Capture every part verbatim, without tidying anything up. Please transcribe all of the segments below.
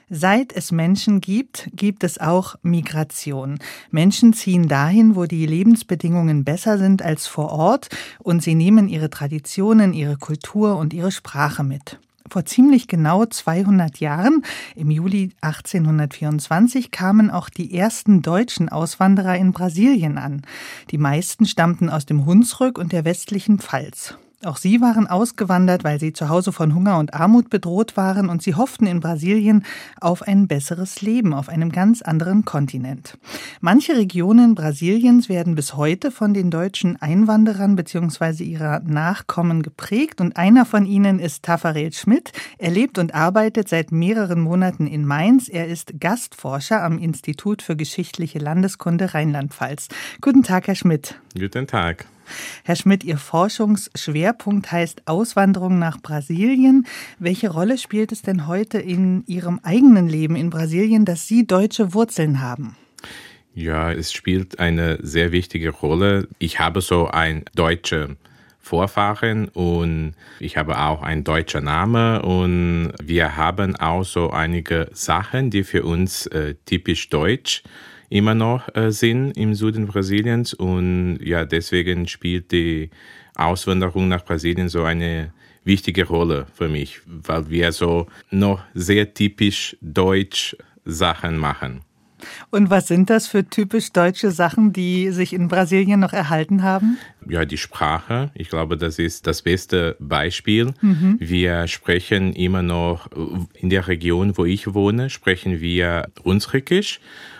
Seit es Menschen gibt, gibt es auch Migration. Menschen ziehen dahin, wo die Lebensbedingungen besser sind als vor Ort, und sie nehmen ihre Traditionen, ihre Kultur und ihre Sprache mit. Vor ziemlich genau zweihundert Jahren, im Juli achtzehnhundertvierundzwanzig, kamen auch die ersten deutschen Auswanderer in Brasilien an. Die meisten stammten aus dem Hunsrück und der westlichen Pfalz. Auch sie waren ausgewandert, weil sie zu Hause von Hunger und Armut bedroht waren, und sie hofften in Brasilien auf ein besseres Leben auf einem ganz anderen Kontinent. Manche Regionen Brasiliens werden bis heute von den deutschen Einwanderern bzw. ihrer Nachkommen geprägt, und einer von ihnen ist Tafarel Schmidt. Er lebt und arbeitet seit mehreren Monaten in Mainz. Er ist Gastforscher am Institut für geschichtliche Landeskunde Rheinland-Pfalz. Guten Tag, Herr Schmidt. Guten Tag. Herr Schmidt, Ihr Forschungsschwerpunkt heißt Auswanderung nach Brasilien. Welche Rolle spielt es denn heute in Ihrem eigenen Leben in Brasilien, dass Sie deutsche Wurzeln haben? Ja, es spielt eine sehr wichtige Rolle. Ich habe so ein deutsche Vorfahren und ich habe auch einen deutschen Namen, und wir haben auch so einige Sachen, die für uns äh, typisch deutsch immer noch äh, sind im Süden Brasiliens, und ja, deswegen spielt die Auswanderung nach Brasilien so eine wichtige Rolle für mich, weil wir so noch sehr typisch deutsch Sachen machen. Und was sind das für typisch deutsche Sachen, die sich in Brasilien noch erhalten haben? Ja, die Sprache. Ich glaube, das ist das beste Beispiel. Mhm. Wir sprechen immer noch, in der Region, wo ich wohne, sprechen wir Hunsrückisch.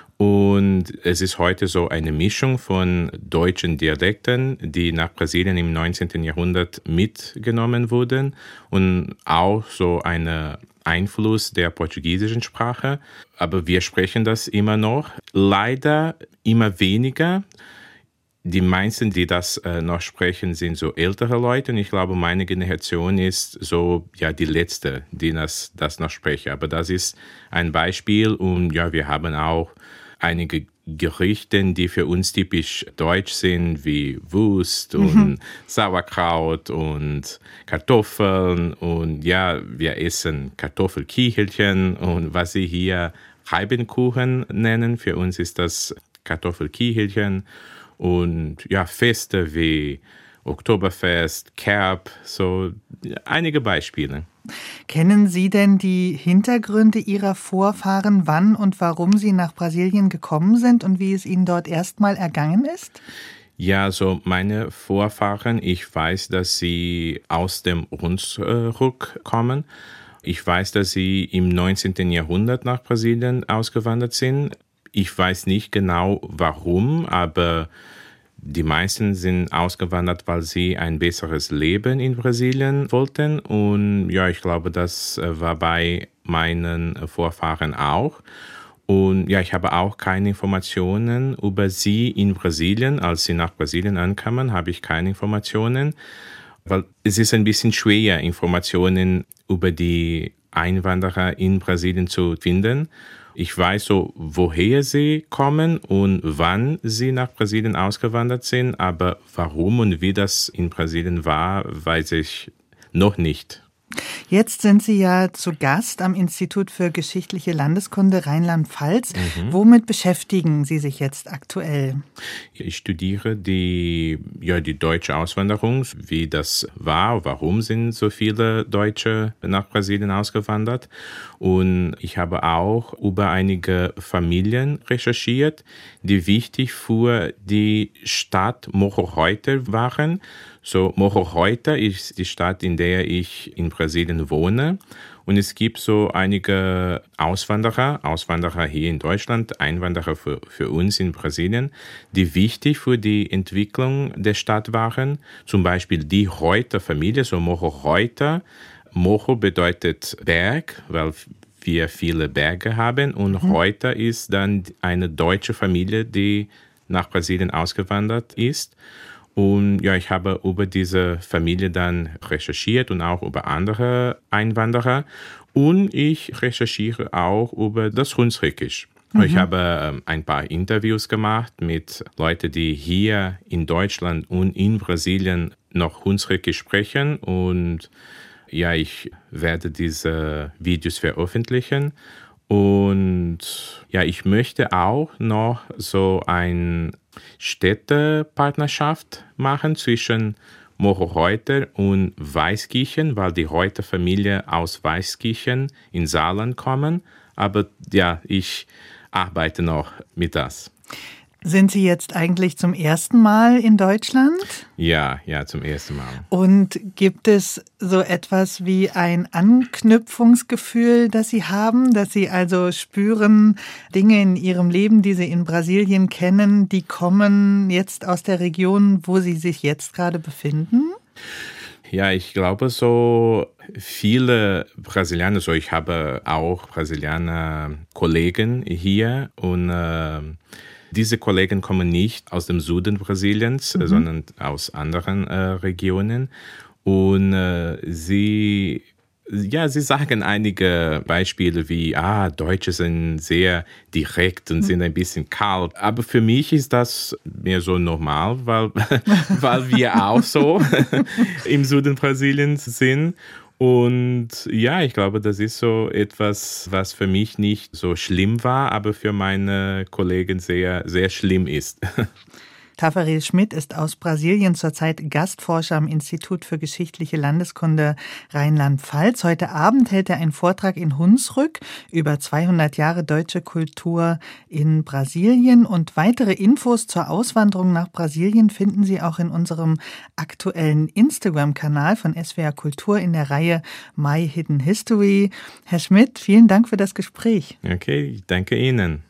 Und es ist heute so eine Mischung von deutschen Dialekten, die nach Brasilien im neunzehnten Jahrhundert mitgenommen wurden, und auch so ein Einfluss der portugiesischen Sprache. Aber wir sprechen das immer noch. Leider immer weniger. Die meisten, die das äh, noch sprechen, sind so ältere Leute, und ich glaube, meine Generation ist so ja die letzte, die das, das noch sprechen. Aber das ist ein Beispiel, und ja, wir haben auch einige Gerichte, die für uns typisch deutsch sind, wie Wurst und mhm. Sauerkraut und Kartoffeln, und ja, wir essen Kartoffelkichelchen, und was sie hier Reibenkuchen nennen, für uns ist das Kartoffelkichelchen, und ja, Feste wie Oktoberfest, Kerb, so einige Beispiele. Kennen Sie denn die Hintergründe Ihrer Vorfahren, wann und warum Sie nach Brasilien gekommen sind und wie es Ihnen dort erstmal ergangen ist? Ja, so meine Vorfahren, ich weiß, dass sie aus dem Hunsrück kommen. Ich weiß, dass sie im neunzehnten Jahrhundert nach Brasilien ausgewandert sind. Ich weiß nicht genau warum, aber die meisten sind ausgewandert, weil sie ein besseres Leben in Brasilien wollten. Und ja, ich glaube, das war bei meinen Vorfahren auch. Und ja, ich habe auch keine Informationen über sie in Brasilien. Als sie nach Brasilien ankamen, habe ich keine Informationen, weil es ist ein bisschen schwer, Informationen über die Einwanderer in Brasilien zu finden. Ich weiß so, woher sie kommen und wann sie nach Brasilien ausgewandert sind, aber warum und wie das in Brasilien war, weiß ich noch nicht. Jetzt sind Sie ja zu Gast am Institut für geschichtliche Landeskunde Rheinland-Pfalz. Mhm. Womit beschäftigen Sie sich jetzt aktuell? Ich studiere die, ja, die deutsche Auswanderung, wie das war, warum sind so viele Deutsche nach Brasilien ausgewandert. Und ich habe auch über einige Familien recherchiert, die wichtig für die Stadt Morro Reuter waren. So, Morro Reuter ist die Stadt, in der ich in Brasilien wohne. Und es gibt so einige Auswanderer, Auswanderer hier in Deutschland, Einwanderer für, für uns in Brasilien, die wichtig für die Entwicklung der Stadt waren. Zum Beispiel die Reuter-Familie, so Morro Reuter. Morro bedeutet Berg, weil wir viele Berge haben. Und mhm. Reuter ist dann eine deutsche Familie, die nach Brasilien ausgewandert ist. Und ja, ich habe über diese Familie dann recherchiert und auch über andere Einwanderer. Und ich recherchiere auch über das Hunsrückisch. Mhm. Ich habe ähm, ein paar Interviews gemacht mit Leuten, die hier in Deutschland und in Brasilien noch Hunsrückisch sprechen. Und ja, ich werde diese Videos veröffentlichen. Und ja, ich möchte auch noch so eine Städtepartnerschaft machen zwischen Moho-Reuter und Weißkirchen, weil die Reuter-Familie aus Weißkirchen in Saarland kommen. Aber ja, ich arbeite noch mit das. Sind Sie jetzt eigentlich zum ersten Mal in Deutschland? Ja, ja, zum ersten Mal. Und gibt es so etwas wie ein Anknüpfungsgefühl, das Sie haben, dass Sie also spüren, Dinge in Ihrem Leben, die Sie in Brasilien kennen, die kommen jetzt aus der Region, wo Sie sich jetzt gerade befinden? Ja, ich glaube, so viele Brasilianer, so ich habe auch Brasilianer Kollegen hier und äh, diese Kollegen kommen nicht aus dem Süden Brasiliens, mhm. sondern aus anderen äh, Regionen. Und äh, sie, ja, sie sagen einige Beispiele wie, ah, Deutsche sind sehr direkt und mhm. sind ein bisschen kalt. Aber für mich ist das mehr so normal, weil, weil wir auch so im Süden Brasiliens sind. Und ja, ich glaube, das ist so etwas, was für mich nicht so schlimm war, aber für meine Kollegen sehr, sehr schlimm ist. Tafarel Schmidt ist aus Brasilien zurzeit Gastforscher am Institut für geschichtliche Landeskunde Rheinland-Pfalz. Heute Abend hält er einen Vortrag in Hunsrück über zweihundert Jahre deutsche Kultur in Brasilien. Und weitere Infos zur Auswanderung nach Brasilien finden Sie auch in unserem aktuellen Instagram-Kanal von S W R Kultur in der Reihe My Hidden History. Herr Schmidt, vielen Dank für das Gespräch. Okay, ich danke Ihnen.